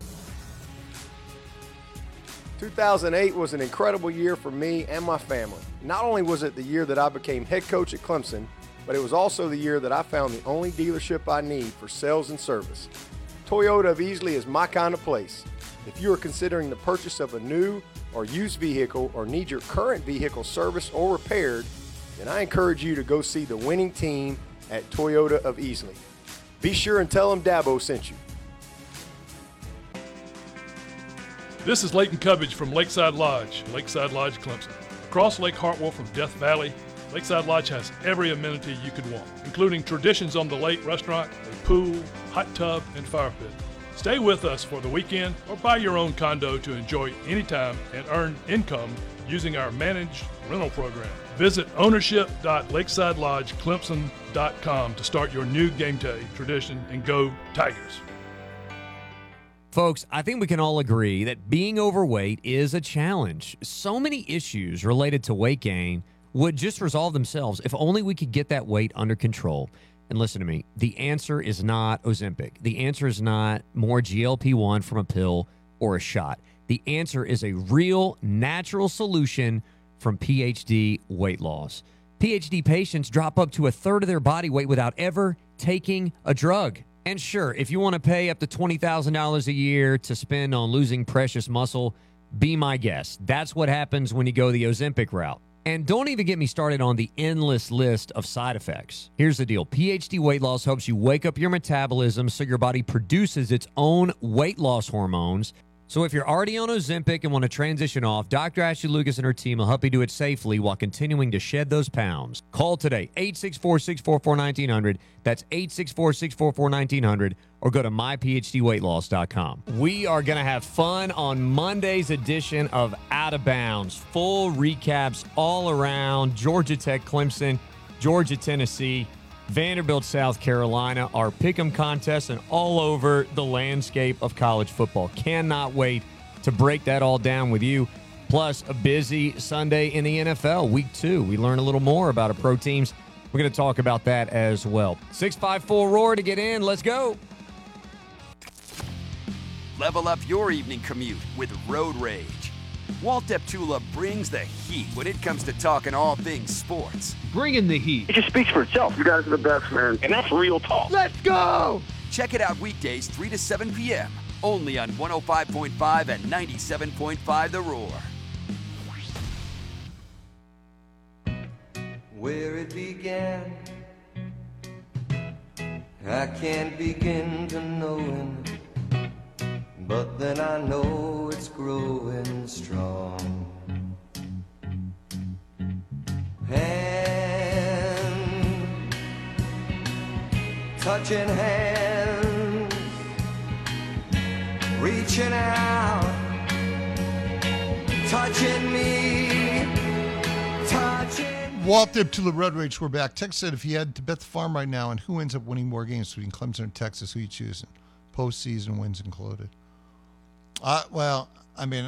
two thousand eight was an incredible year for me and my family. Not only was it the year that I became head coach at Clemson, but it was also the year that I found the only dealership I need for sales and service. Toyota of Easley is my kind of place. If you are considering the purchase of a new or used vehicle or need your current vehicle serviced or repaired, then I encourage you to go see the winning team at Toyota of Easley. Be sure and tell them Dabo sent you. This is Leighton Cubbage from Lakeside Lodge, Lakeside Lodge, Clemson. Across Lake Hartwell from Death Valley, Lakeside Lodge has every amenity you could want, including Traditions on the Lake restaurant, a pool, hot tub, and fire pit. Stay with us for the weekend or buy your own condo to enjoy anytime and earn income using our managed rental program. Visit ownership dot lakeside lodge clemson dot com to start your new game day tradition and go Tigers. Folks, I think we can all agree that being overweight is a challenge. So many issues related to weight gain would just resolve themselves if only we could get that weight under control. And listen to me, the answer is not Ozempic. The answer is not more G L P one from a pill or a shot. The answer is a real natural solution from P H D Weight Loss. P H D patients drop up to a third of their body weight without ever taking a drug. And sure, if you want to pay up to twenty thousand dollars a year to spend on losing precious muscle, be my guest. That's what happens when you go the Ozempic route. And don't even get me started on the endless list of side effects. Here's the deal. P H D Weight Loss helps you wake up your metabolism so your body produces its own weight loss hormones. So if you're already on Ozempic and want to transition off, Doctor Ashley Lucas and her team will help you do it safely while continuing to shed those pounds. Call today, eight six four, six four four, one nine zero zero. That's eight six four, six four four, one nine zero zero. Or go to my p h d weight loss dot com. We are going to have fun on Monday's edition of Out of Bounds. Full recaps all around Georgia Tech, Clemson, Georgia, Tennessee, Vanderbilt, South Carolina, our Pick'em contest, and all over the landscape of college football. Cannot wait to break that all down with you. Plus, a busy Sunday in the N F L, week two. We learn a little more about our pro teams. We're going to talk about that as well. six five four roar to get in. Let's go. Level up your evening commute with Road Rage. Walt Deptula brings the heat when it comes to talking all things sports. Bringing the heat. It just speaks for itself. You guys are the best, man. And that's real talk. Let's go! Check it out weekdays, three to seven p.m. Only on one oh five point five and ninety-seven point five The Roar. Where it began, I can't begin to know him. But then I know it's growing strong. Hand, touching hands, reaching out, touching me, touching Walt Dip to the Red Rage, we're back. Tex said if you had to bet the farm right now and who ends up winning more games between Clemson and Texas, who you choosing? Postseason wins included. Uh, well, I mean,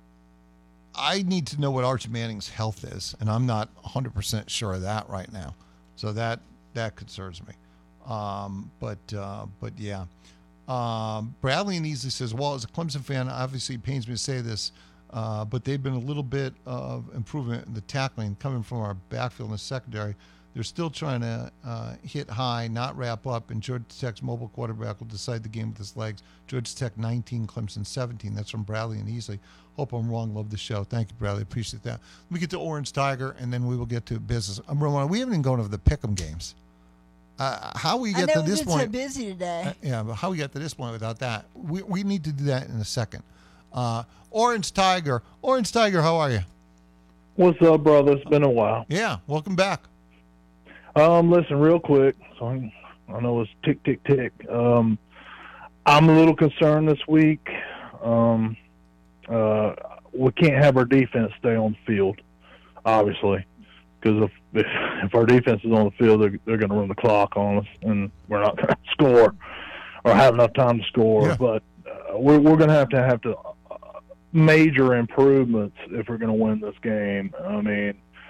I need to know what Arch Manning's health is, and I'm not one hundred percent sure of that right now. So that that concerns me. Um, but uh, but yeah. Um, Bradley and Easley says, well, as a Clemson fan, obviously it pains me to say this, uh, but they've been a little bit of improvement in the tackling coming from our backfield in the secondary. They're still trying to uh, hit high, not wrap up, and Georgia Tech's mobile quarterback will decide the game with his legs. Georgia Tech nineteen, Clemson seventeen. That's from Bradley and Easley. Hope I'm wrong. Love the show. Thank you, Bradley. Appreciate that. Let me get to Orange Tiger, and then we will get to business. Um, Ramona, we haven't even gone over the Pick'em games. Uh, how we get I know to this we've point? been so busy today. Uh, yeah, but how we got to this point without that? We we need to do that in a second. Uh, Orange Tiger, Orange Tiger, how are you? What's up, brother? It's been a while. Yeah, welcome back. Um, listen, real quick. So I, I know it's tick, tick, tick. Um, I'm a little concerned this week. Um, uh, we can't have our defense stay on the field, obviously. Because if, if if our defense is on the field, they're, they're going to run the clock on us, and we're not going to score or have enough time to score. Yeah. But uh, we're we're going to have to have to uh, major improvements if we're going to win this game. I mean,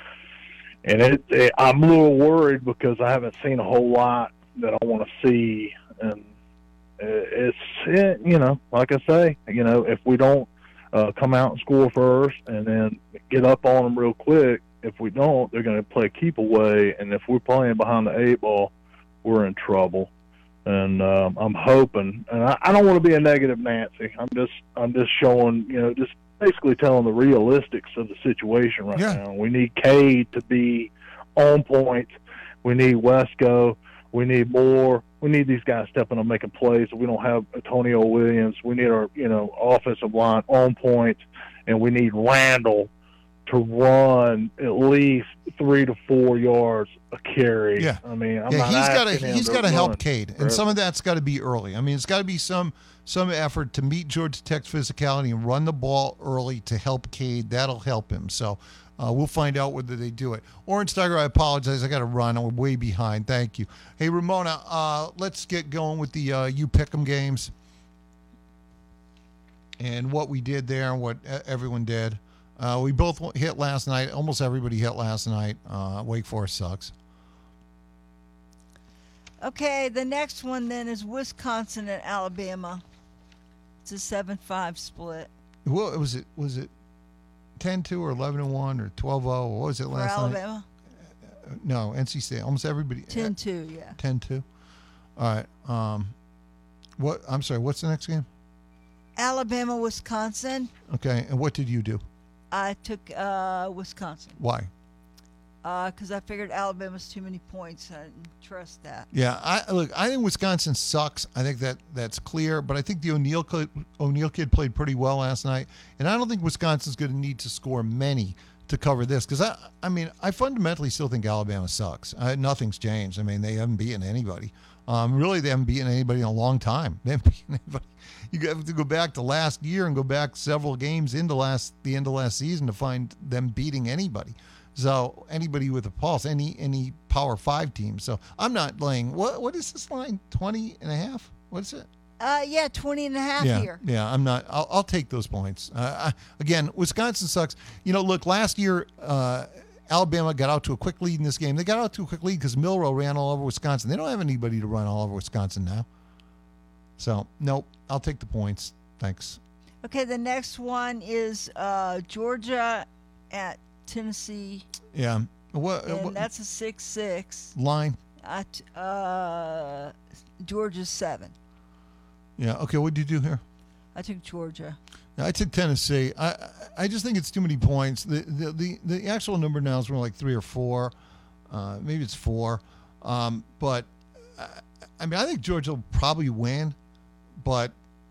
and it, it I'm a little worried because I haven't seen a whole lot that I want to see, and it's it, you know, like I say, you know, if we don't uh, come out and score first and then get up on them real quick. If we don't, they're going to play keep away, and if we're playing behind the eight ball, we're in trouble. And um, I'm hoping, and I, I don't want to be a negative Nancy. I'm just, I'm just showing, you know, just basically telling the realistics of the situation right yeah. now. We need Cade to be on point. We need Wesco. We need more. We need these guys stepping up, making plays. We don't have Antonio Williams. We need our, you know, offensive line on point, and we need Randall to run at least three to four yards a carry. Yeah, I mean, I'm yeah, not he's got to asking him he's to got to help run Cade, and forever. some of that's got to be early. I mean, it's got to be some some effort to meet Georgia Tech's physicality and run the ball early to help Cade. That'll help him. So uh, we'll find out whether they do it. Orange Tiger, I apologize. I got to run. I'm way behind. Thank you. Hey, Ramona, uh, let's get going with the uh, you pick 'em games and what we did there and what everyone did. Uh, we both hit last night. Almost everybody hit last night. Uh, Wake Forest sucks. Okay, the next one then is Wisconsin and Alabama. It's a seven five split. Well, was it was it ten two or eleven to one or twelve oh? What was it last For night? Alabama? Uh, no, N C State. Almost everybody. ten two, yeah. ten two. All right. Um, what? I'm sorry. What's the next game? Alabama, Wisconsin. Okay, and what did you do? I took uh, Wisconsin. Why? Because uh, I figured Alabama's too many points. I didn't trust that. Yeah, I look. I think Wisconsin sucks. I think that that's clear. But I think the O'Neal kid, O'Neal kid played pretty well last night, and I don't think Wisconsin's going to need to score many to cover this. Because I, I mean, I fundamentally still think Alabama sucks. I, nothing's changed. I mean, they haven't beaten anybody. Um, really, they haven't beaten anybody in a long time. They haven't beaten anybody. You have to go back to last year and go back several games into last the end of last season to find them beating anybody. So anybody with a pulse, any any Power Five team. So I'm not laying. What what is this line? twenty and a half? What is it? Uh, yeah, twenty and a half yeah, here. Yeah, I'm not. I'll, I'll take those points. Uh, I, again, Wisconsin sucks. You know, look, last year uh, Alabama got out to a quick lead in this game. They got out to a quick lead because Milroe ran all over Wisconsin. They don't have anybody to run all over Wisconsin now. So, nope, I'll take the points. Thanks. Okay, the next one is uh, Georgia at Tennessee. Yeah. What, and what that's a six six. Line? At, uh, Georgia's seven. Yeah, okay, what did you do here? I took Georgia. I took Tennessee. I I just think it's too many points. The the, the, the actual number now is more like three or four. Uh, maybe it's four. Um, but, I, I mean, I think Georgia will probably win. But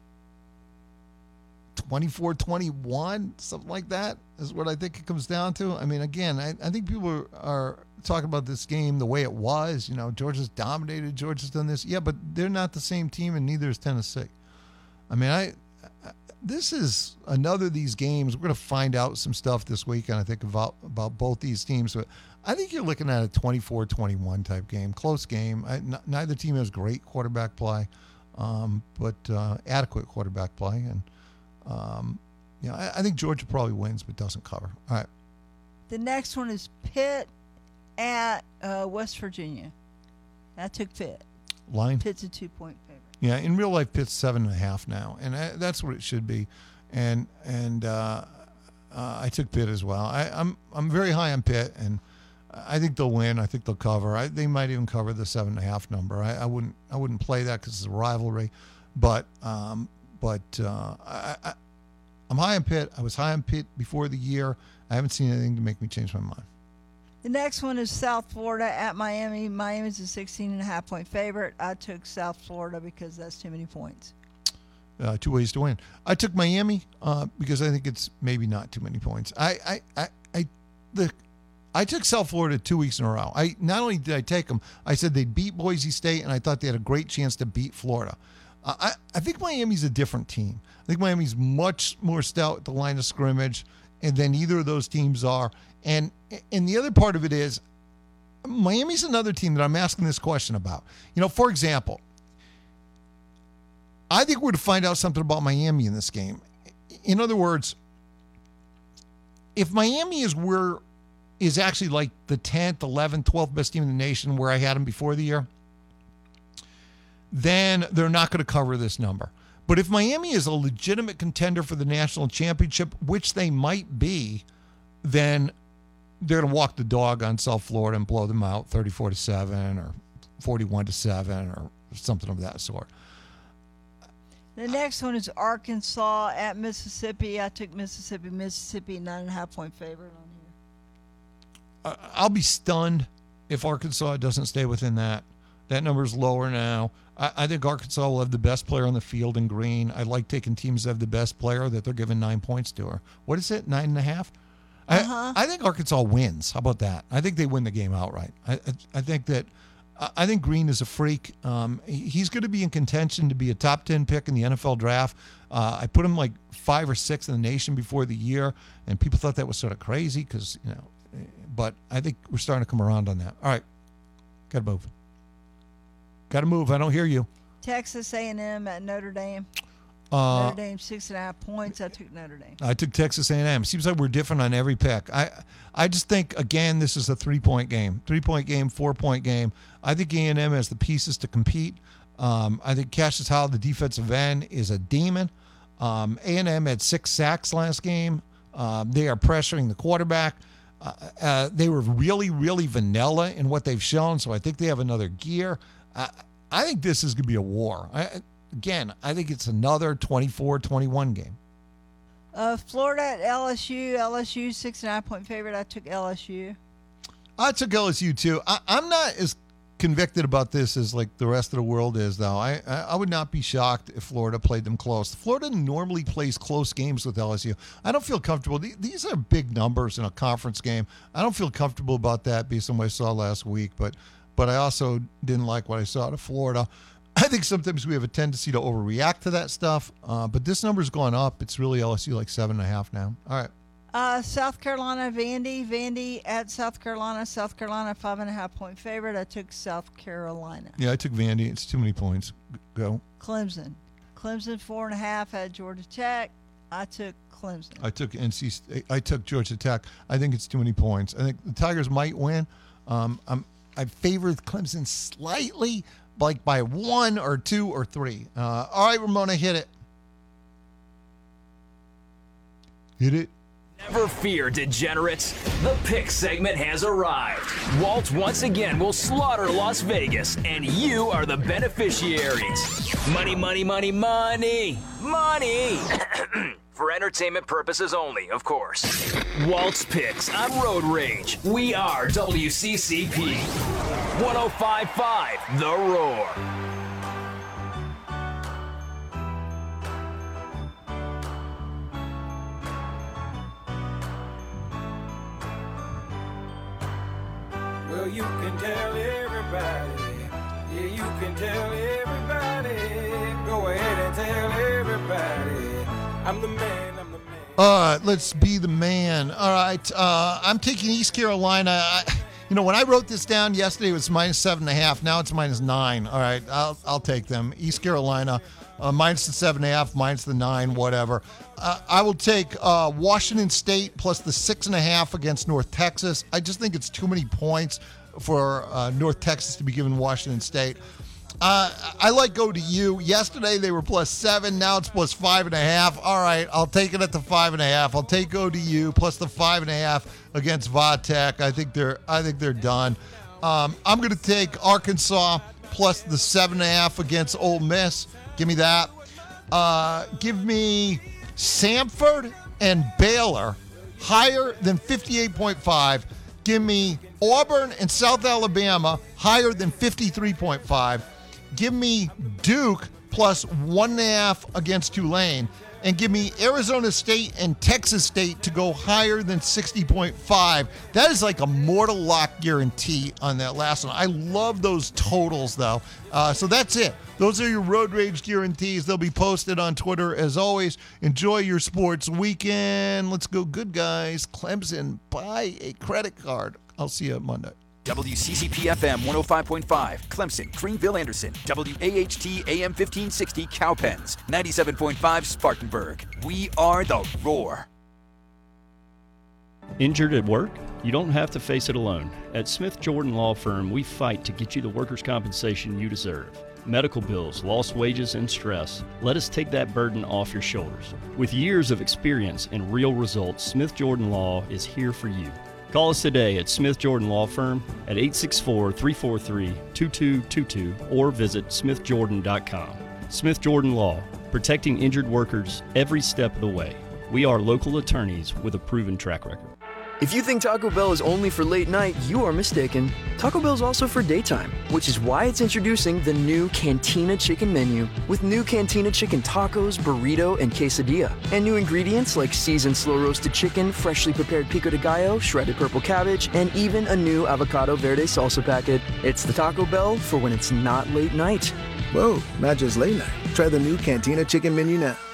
twenty-four twenty-one, something like that is what I think it comes down to. I mean, again, I, I think people are, are talking about this game the way it was. You know, Georgia's dominated. Georgia's done this. Yeah, but they're not the same team, and neither is Tennessee. I mean, I, I this is another of these games. We're going to find out some stuff this weekend, I think, about, about both these teams. But I think you're looking at a twenty-four twenty-one type game, close game. I, n- neither team has great quarterback play, um, but uh, adequate quarterback play. And, um, you know, I, I think Georgia probably wins but doesn't cover. All right. The next one is Pitt at uh, West Virginia. I took Pitt. Line? Pitt's a two-point favorite. Yeah, in real life, Pitt's seven and a half now, and I, that's what it should be. And and uh, uh, I took Pitt as well. I, I'm I'm very high on Pitt, and I think they'll win. I think they'll cover. I, they might even cover the seven and a half number. I, I wouldn't I wouldn't play that because it's a rivalry, but um, but uh, I, I I'm high on Pitt. I was high on Pitt before the year. I haven't seen anything to make me change my mind. The next one is South Florida at Miami. Miami's a sixteen and a half point favorite. I took South Florida because that's too many points. Uh, two ways to win. I took Miami uh, because I think it's maybe not too many points. I, I, I, I, the, I took South Florida two weeks in a row. I not only did I take them, I said they'd beat Boise State, and I thought they had a great chance to beat Florida. Uh, I, I think Miami's a different team. I think Miami's much more stout at the line of scrimmage, and than either of those teams are. And and the other part of it is, Miami's another team that I'm asking this question about. You know, for example, I think we're to find out something about Miami in this game. In other words, if Miami is where is actually like the tenth, eleventh, twelfth best team in the nation where I had them before the year, then they're not going to cover this number. But if Miami is a legitimate contender for the national championship, which they might be, then they're going to walk the dog on South Florida and blow them out thirty-four to seven or forty-one to seven or something of that sort. The next one is Arkansas at Mississippi. I took Mississippi. Mississippi, nine and a half point favorite on here. I'll be stunned if Arkansas doesn't stay within that. That number's lower now. I, I think Arkansas will have the best player on the field in green. I like taking teams that have the best player that they're giving nine points to her. What is it, nine and a half? Uh-huh. I, I think Arkansas wins. How about that? I think they win the game outright. I, I, I think that I think Green is a freak. Um, he's going to be in contention to be a top ten pick in the N F L draft. Uh, I put him like five or six in the nation before the year, and people thought that was sort of crazy because, you know, but I think we're starting to come around on that. All right, got to move. Got to move. I don't hear you. Texas A and M at Notre Dame. Uh, Notre Dame, six and a half points. I took Notre Dame. I took Texas A and M. Seems like we're different on every pick. I I just think, again, this is a three-point game. Three-point game, four-point game. I think A and M has the pieces to compete. Um, I think Cassius Howell, the defensive end, is a demon. Um, A and M had six sacks last game. Um, they are pressuring the quarterback. Uh, uh, they were really, really vanilla in what they've shown, so I think they have another gear. I, I think this is going to be a war. I, again, I think it's another twenty-four twenty-one game. Uh, Florida at L S U. L S U, six and a half point favorite. I took L S U. I took L S U too. I, I'm not as convicted about this as like the rest of the world is, though. I, I I would not be shocked if Florida played them close. Florida normally plays close games with L S U. I don't feel comfortable. These are big numbers in a conference game. I don't feel comfortable about that based on what I saw last week. But but I also didn't like what I saw out of Florida. I think sometimes we have a tendency to overreact to that stuff. Uh, but this number's gone up. It's really L S U like seven and a half now. All right. Uh, South Carolina, Vandy. Vandy at South Carolina. South Carolina, five and a half point favorite. I took South Carolina. Yeah, I took Vandy. It's too many points. Go. Clemson. Clemson, four and a half at Georgia Tech. I took Clemson. I took N C State. I took Georgia Tech. I think it's too many points. I think the Tigers might win. Um, I'm, I favored Clemson slightly, like by one or two or three. Uh, all right, Ramona, hit it. Hit it. Never fear, degenerates. The pick segment has arrived. Walt once again will slaughter Las Vegas, and you are the beneficiaries. Money, money, money, money, money. For entertainment purposes only, of course. Walt's Picks on Road Rage. We are W C C P. one oh five point five The Roar. Well, you can tell everybody. Yeah, you can tell everybody. Go ahead and tell everybody. I'm the man, I'm the man. All right, let's be the man. All right, uh, I'm taking East Carolina. I, you know, when I wrote this down yesterday, it was minus seven and a half. Now it's minus nine. All right, I'll I'll take them. East Carolina, uh, minus the seven and a half, minus the nine, whatever. Uh, I will take uh, Washington State plus the six and a half against North Texas. I just think it's too many points for uh, North Texas to be given Washington State. Uh, I like go to you. Yesterday they were plus seven. Now it's plus five and a half. All right, I'll take it at the five and a half. I'll take go to you plus the five and a half against Vatech. I think they're I think they're done. Um, I'm going to take Arkansas plus the seven and a half against Ole Miss. Give me that. Uh, give me Samford and Baylor higher than fifty-eight point five. Give me Auburn and South Alabama higher than fifty-three point five. Give me Duke plus one and a half against Tulane. And give me Arizona State and Texas State to go higher than sixty point five. That is like a mortal lock guarantee on that last one. I love those totals, though. Uh, so that's it. Those are your Road Rage guarantees. They'll be posted on Twitter. As always, enjoy your sports weekend. Let's go, good guys. Clemson, buy a credit card. I'll see you Monday. W C C P F M one oh five point five, Clemson, Greenville, Anderson. W A H T A M fifteen sixty, Cowpens. ninety-seven point five, Spartanburg. We are the Roar. Injured at work? You don't have to face it alone. At Smith Jordan Law Firm, we fight to get you the workers' compensation you deserve. Medical bills, lost wages, and stress. Let us take that burden off your shoulders. With years of experience and real results, Smith Jordan Law is here for you. Call us today at Smith Jordan Law Firm at eight six four, three four three, two two two two or visit smith jordan dot com. Smith Jordan Law, protecting injured workers every step of the way. We are local attorneys with a proven track record. If you think Taco Bell is only for late night, you are mistaken. Taco Bell is also for daytime, which is why it's introducing the new Cantina Chicken menu with new Cantina Chicken tacos, burrito, and quesadilla. And new ingredients like seasoned slow-roasted chicken, freshly prepared pico de gallo, shredded purple cabbage, and even a new avocado verde salsa packet. It's the Taco Bell for when it's not late night. Whoa, not just late night. Try the new Cantina Chicken menu now.